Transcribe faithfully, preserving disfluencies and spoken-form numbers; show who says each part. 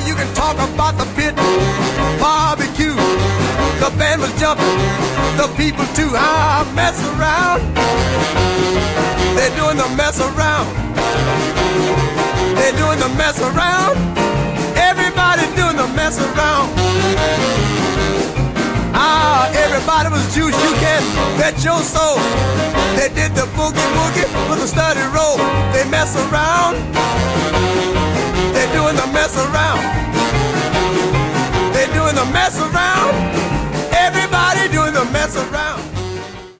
Speaker 1: you can talk about the pit, barbecue. The band was jumping, the people too. Ah, mess around. They're doing the mess around. They're doing the mess around. Everybody doing the mess around. Ah, everybody was juice, you can bet your soul. They did the boogie woogie with a study roll. They mess around.